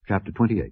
Chapter 28.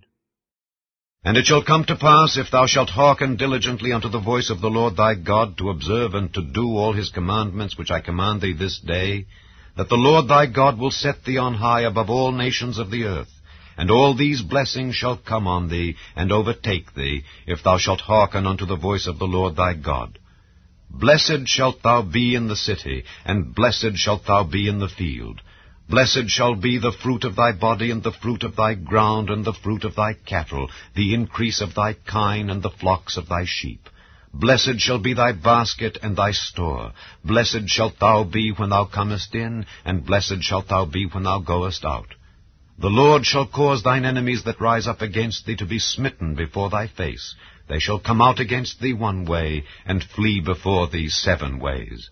And it shall come to pass, if thou shalt hearken diligently unto the voice of the Lord thy God, to observe and to do all his commandments which I command thee this day, that the Lord thy God will set thee on high above all nations of the earth, and all these blessings shall come on thee, and overtake thee, if thou shalt hearken unto the voice of the Lord thy God. Blessed shalt thou be in the city, and blessed shalt thou be in the field. Blessed shall be the fruit of thy body, and the fruit of thy ground, and the fruit of thy cattle, the increase of thy kine, and the flocks of thy sheep. Blessed shall be thy basket and thy store. Blessed shalt thou be when thou comest in, and blessed shalt thou be when thou goest out. The Lord shall cause thine enemies that rise up against thee to be smitten before thy face. They shall come out against thee one way, and flee before thee 7 ways.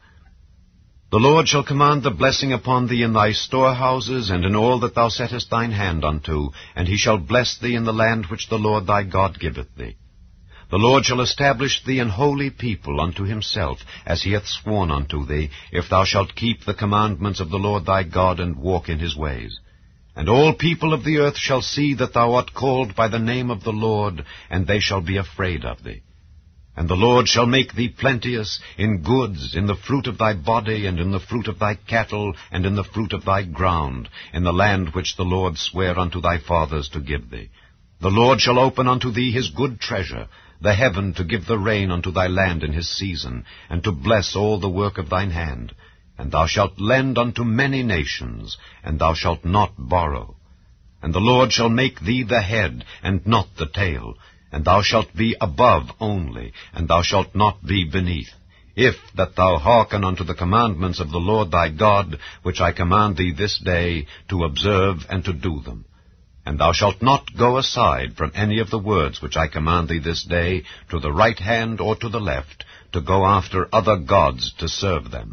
The Lord shall command the blessing upon thee in thy storehouses, and in all that thou settest thine hand unto, and he shall bless thee in the land which the Lord thy God giveth thee. The Lord shall establish thee an holy people unto himself, as he hath sworn unto thee, if thou shalt keep the commandments of the Lord thy God, and walk in his ways. And all people of the earth shall see that thou art called by the name of the Lord, and they shall be afraid of thee. And the Lord shall make thee plenteous in goods, in the fruit of thy body, and in the fruit of thy cattle, and in the fruit of thy ground, in the land which the Lord sware unto thy fathers to give thee. The Lord shall open unto thee his good treasure, the heaven to give the rain unto thy land in his season, and to bless all the work of thine hand. And thou shalt lend unto many nations, and thou shalt not borrow. And the Lord shall make thee the head, and not the tail, and thou shalt be above only, and thou shalt not be beneath, if that thou hearken unto the commandments of the Lord thy God, which I command thee this day, to observe and to do them. And thou shalt not go aside from any of the words which I command thee this day, to the right hand or to the left, to go after other gods to serve them.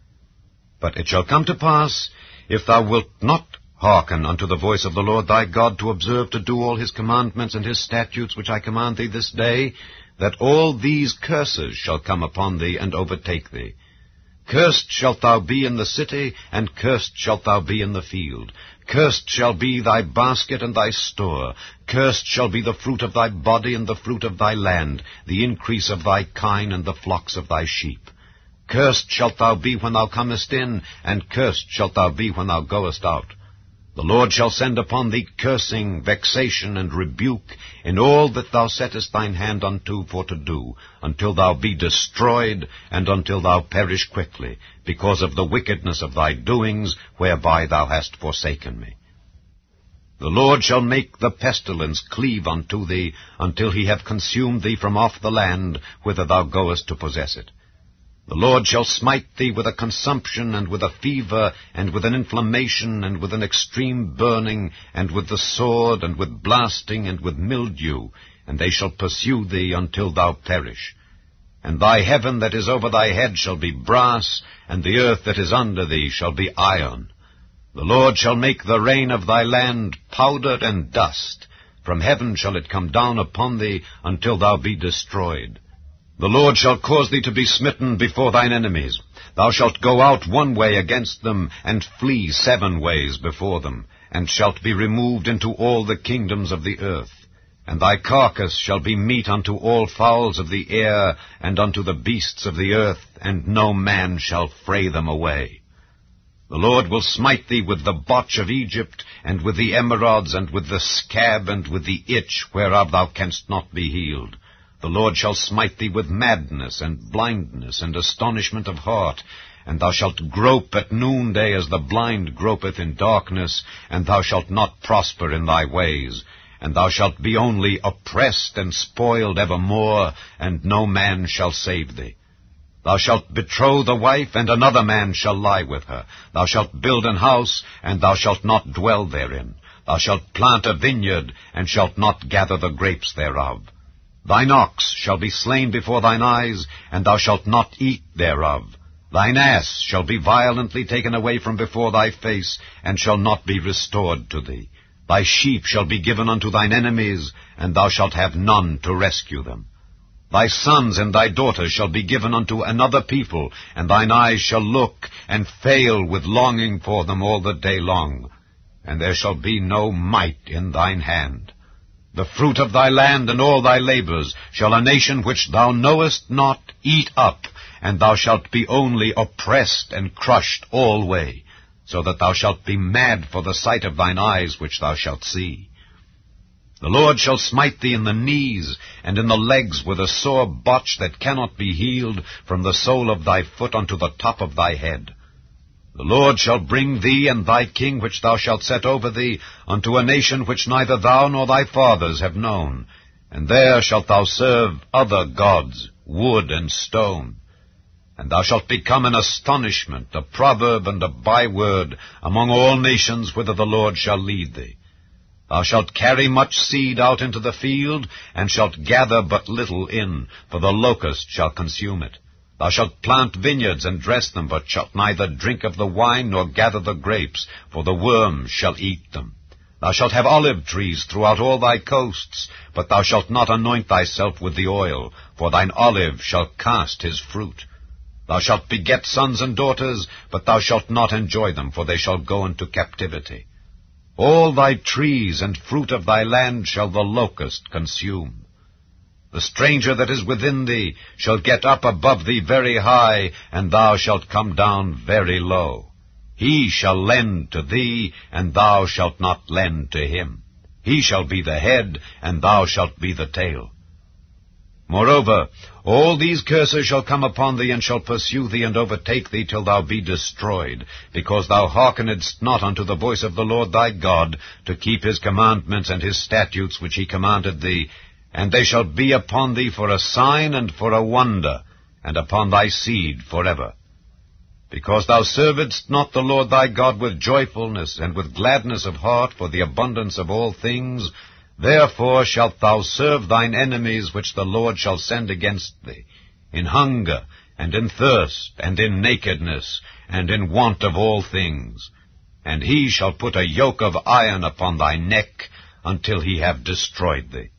But it shall come to pass, if thou wilt not hearken unto the voice of the Lord thy God, to observe to do all his commandments and his statutes which I command thee this day, that all these curses shall come upon thee and overtake thee. Cursed shalt thou be in the city, and cursed shalt thou be in the field. Cursed shall be thy basket and thy store. Cursed shall be the fruit of thy body and the fruit of thy land, the increase of thy kine and the flocks of thy sheep. Cursed shalt thou be when thou comest in, and cursed shalt thou be when thou goest out. The Lord shall send upon thee cursing, vexation, and rebuke in all that thou settest thine hand unto for to do, until thou be destroyed, and until thou perish quickly, because of the wickedness of thy doings, whereby thou hast forsaken me. The Lord shall make the pestilence cleave unto thee, until he have consumed thee from off the land, whither thou goest to possess it. The Lord shall smite thee with a consumption, and with a fever, and with an inflammation, and with an extreme burning, and with the sword, and with blasting, and with mildew, and they shall pursue thee until thou perish. And thy heaven that is over thy head shall be brass, and the earth that is under thee shall be iron. The Lord shall make the rain of thy land powder and dust. From heaven shall it come down upon thee, until thou be destroyed. The Lord shall cause thee to be smitten before thine enemies. Thou shalt go out one way against them, and flee 7 ways before them, and shalt be removed into all the kingdoms of the earth. And thy carcass shall be meat unto all fowls of the air, and unto the beasts of the earth, and no man shall fray them away. The Lord will smite thee with the botch of Egypt, and with the emerods, and with the scab, and with the itch, whereof thou canst not be healed. The Lord shall smite thee with madness, and blindness, and astonishment of heart, and thou shalt grope at noonday as the blind gropeth in darkness, and thou shalt not prosper in thy ways, and thou shalt be only oppressed and spoiled evermore, and no man shall save thee. Thou shalt betroth a wife, and another man shall lie with her. Thou shalt build an house, and thou shalt not dwell therein. Thou shalt plant a vineyard, and shalt not gather the grapes thereof. Thine ox shall be slain before thine eyes, and thou shalt not eat thereof. Thine ass shall be violently taken away from before thy face, and shall not be restored to thee. Thy sheep shall be given unto thine enemies, and thou shalt have none to rescue them. Thy sons and thy daughters shall be given unto another people, and thine eyes shall look and fail with longing for them all the day long. and there shall be no might in thine hand. The fruit of thy land and all thy labors shall a nation which thou knowest not eat up, and thou shalt be only oppressed and crushed alway, so that thou shalt be mad for the sight of thine eyes which thou shalt see. The Lord shall smite thee in the knees and in the legs with a sore botch that cannot be healed from the sole of thy foot unto the top of thy head. The Lord shall bring thee and thy king which thou shalt set over thee unto a nation which neither thou nor thy fathers have known, and there shalt thou serve other gods, wood and stone. And thou shalt become an astonishment, a proverb and a byword among all nations whither the Lord shall lead thee. Thou shalt carry much seed out into the field, and shalt gather but little in, for the locust shall consume it. Thou shalt plant vineyards and dress them, but shalt neither drink of the wine nor gather the grapes, for the worm shall eat them. Thou shalt have olive trees throughout all thy coasts, but thou shalt not anoint thyself with the oil, for thine olive shall cast his fruit. Thou shalt beget sons and daughters, but thou shalt not enjoy them, for they shall go into captivity. All thy trees and fruit of thy land shall the locust consume. The stranger that is within thee shall get up above thee very high, and thou shalt come down very low. He shall lend to thee, and thou shalt not lend to him. He shall be the head, and thou shalt be the tail. Moreover, all these curses shall come upon thee, and shall pursue thee, and overtake thee till thou be destroyed, because thou hearkenedst not unto the voice of the Lord thy God, to keep his commandments and his statutes which he commanded thee, and they shall be upon thee for a sign and for a wonder, and upon thy seed forever. Because thou servedst not the Lord thy God with joyfulness and with gladness of heart for the abundance of all things, therefore shalt thou serve thine enemies which the Lord shall send against thee, in hunger, and in thirst, and in nakedness, and in want of all things. And he shall put a yoke of iron upon thy neck, until he have destroyed thee.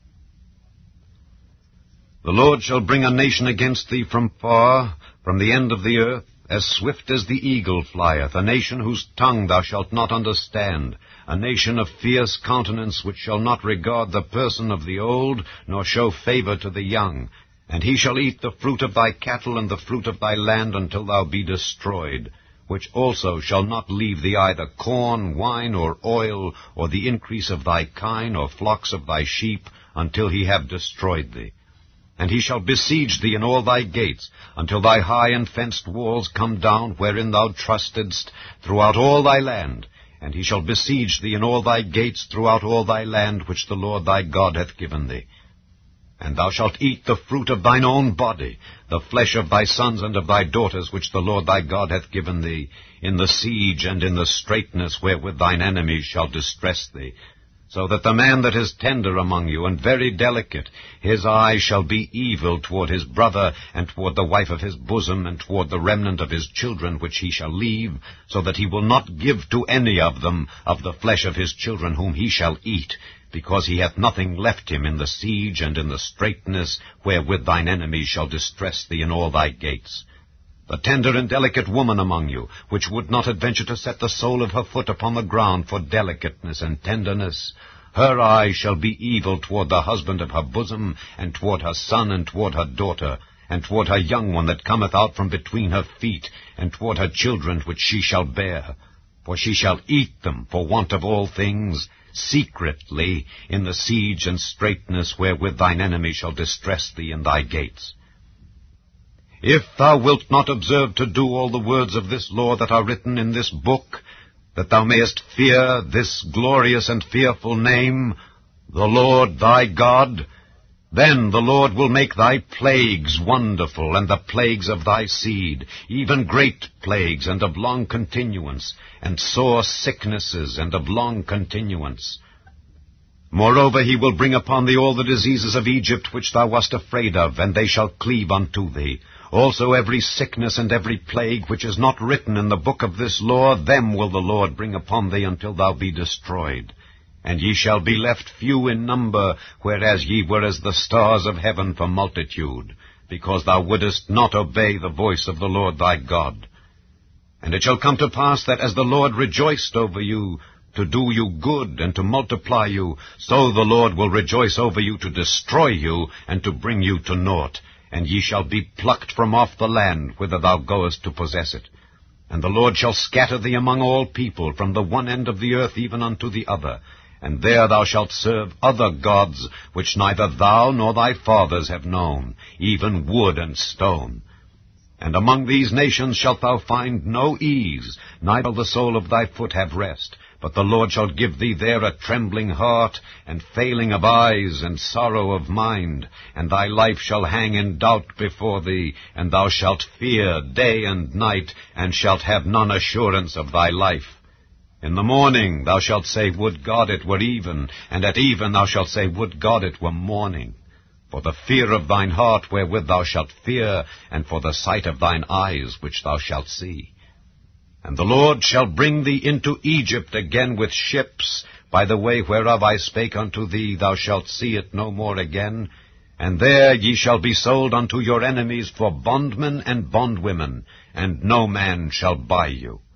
The Lord shall bring a nation against thee from far, from the end of the earth, as swift as the eagle flieth, a nation whose tongue thou shalt not understand, a nation of fierce countenance, which shall not regard the person of the old, nor show favor to the young. And he shall eat the fruit of thy cattle and the fruit of thy land until thou be destroyed, which also shall not leave thee either corn, wine, or oil, or the increase of thy kine, or flocks of thy sheep, until he have destroyed thee. And he shall besiege thee in all thy gates, until thy high and fenced walls come down, wherein thou trustedst, throughout all thy land. And he shall besiege thee in all thy gates throughout all thy land, which the Lord thy God hath given thee. And thou shalt eat the fruit of thine own body, the flesh of thy sons and of thy daughters, which the Lord thy God hath given thee, in the siege and in the straitness wherewith thine enemies shall distress thee. So that the man that is tender among you, and very delicate, his eye shall be evil toward his brother, and toward the wife of his bosom, and toward the remnant of his children which he shall leave, so that he will not give to any of them of the flesh of his children whom he shall eat, because he hath nothing left him in the siege and in the straitness wherewith thine enemies shall distress thee in all thy gates. The tender and delicate woman among you, which would not adventure to set the sole of her foot upon the ground for delicateness and tenderness, her eye shall be evil toward the husband of her bosom, and toward her son, and toward her daughter, and toward her young one that cometh out from between her feet, and toward her children which she shall bear. For she shall eat them, for want of all things, secretly, in the siege and straitness wherewith thine enemy shall distress thee in thy gates. If thou wilt not observe to do all the words of this law that are written in this book, that thou mayest fear this glorious and fearful name, the Lord thy God, then the Lord will make thy plagues wonderful, and the plagues of thy seed, even great plagues, and of long continuance, and sore sicknesses, and of long continuance. Moreover, he will bring upon thee all the diseases of Egypt which thou wast afraid of, and they shall cleave unto thee. Also every sickness and every plague which is not written in the book of this law, them will the Lord bring upon thee until thou be destroyed. And ye shall be left few in number, whereas ye were as the stars of heaven for multitude, because thou wouldest not obey the voice of the Lord thy God. And it shall come to pass that as the Lord rejoiced over you, to do you good, and to multiply you, so the Lord will rejoice over you to destroy you, and to bring you to naught. And ye shall be plucked from off the land, whither thou goest to possess it. And the Lord shall scatter thee among all people, from the one end of the earth even unto the other. And there thou shalt serve other gods, which neither thou nor thy fathers have known, even wood and stone. And among these nations shalt thou find no ease, neither the sole of thy foot have rest. But the Lord shall give thee there a trembling heart, and failing of eyes, and sorrow of mind. And thy life shall hang in doubt before thee, and thou shalt fear day and night, and shalt have none assurance of thy life. In the morning thou shalt say, Would God it were even, and at even thou shalt say, Would God it were morning. For the fear of thine heart wherewith thou shalt fear, and for the sight of thine eyes which thou shalt see. And the Lord shall bring thee into Egypt again with ships, by the way whereof I spake unto thee, thou shalt see it no more again. And there ye shall be sold unto your enemies for bondmen and bondwomen, and no man shall buy you.